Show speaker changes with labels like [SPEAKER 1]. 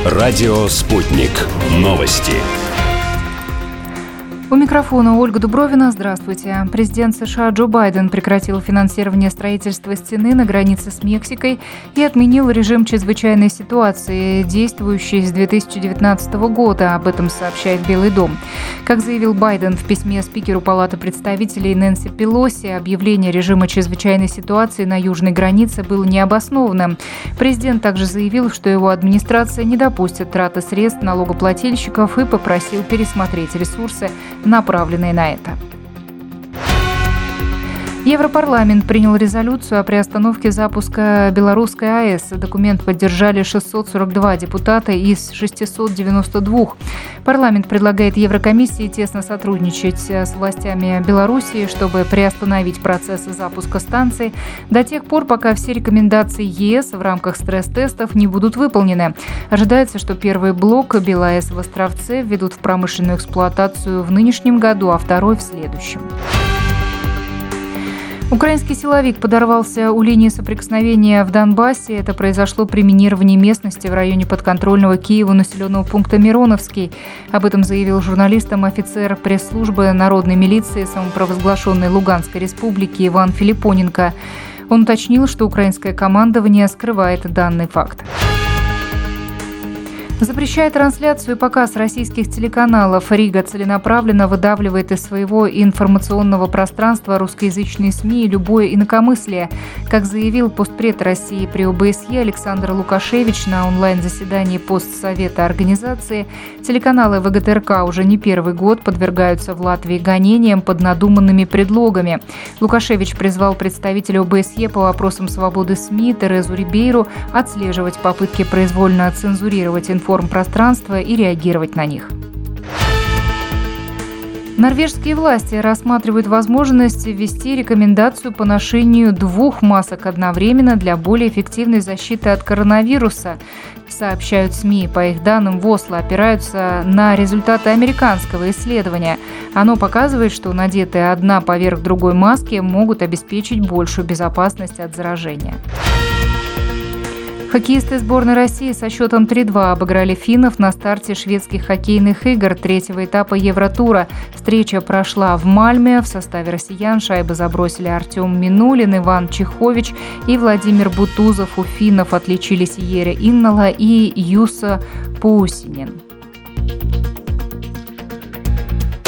[SPEAKER 1] Радио «Спутник». Новости.
[SPEAKER 2] У микрофона Ольга Дубровина. Здравствуйте. Президент США Джо Байден прекратил финансирование строительства стены на границе с Мексикой и отменил режим чрезвычайной ситуации, действующий с 2019 года. Об этом сообщает Белый дом. Как заявил Байден в письме спикеру Палаты представителей Нэнси Пелоси, объявление режима чрезвычайной ситуации на южной границе было необоснованным. Президент также заявил, что его администрация не допустит траты средств налогоплательщиков и попросил пересмотреть ресурсы, направленные на это. Европарламент принял резолюцию о приостановке запуска белорусской АЭС. Документ поддержали 642 депутата из 692. Парламент предлагает Еврокомиссии тесно сотрудничать с властями Белоруссии, чтобы приостановить процесс запуска станции до тех пор, пока все рекомендации ЕС в рамках стресс-тестов не будут выполнены. Ожидается, что первый блок БелАЭС в Островце введут в промышленную эксплуатацию в нынешнем году, а второй в следующем. Украинский силовик подорвался у линии соприкосновения в Донбассе. Это произошло при минировании местности в районе подконтрольного Киеву населенного пункта Мироновский. Об этом заявил журналистам офицер пресс-службы народной милиции самопровозглашенной Луганской республики Иван Филиппоненко. Он уточнил, что украинское командование скрывает данный факт. Запрещая трансляцию и показ российских телеканалов, Рига целенаправленно выдавливает из своего информационного пространства русскоязычные СМИ и любое инакомыслие. Как заявил постпред России при ОБСЕ Александр Лукашевич на онлайн-заседании Постсовета организации, телеканалы ВГТРК уже не первый год подвергаются в Латвии гонениям под надуманными предлогами. Лукашевич призвал представителя ОБСЕ по вопросам свободы СМИ Терезу Рибейру отслеживать попытки произвольно цензурировать информпространство и реагировать на них. Норвежские власти рассматривают возможность ввести рекомендацию по ношению 2 масок одновременно для более эффективной защиты от коронавируса. Сообщают СМИ. По их данным, в Осло опираются на результаты американского исследования. Оно показывает, что надетые одна поверх другой маски могут обеспечить большую безопасность от заражения. Хоккеисты сборной России со счетом 3-2 обыграли финнов на старте шведских хоккейных игр третьего этапа Евротура. Встреча прошла в Мальме. В составе россиян шайбы забросили Артем Минулин, Иван Чехович и Владимир Бутузов. У финнов отличились Ере Иннала и Юса Паусинин.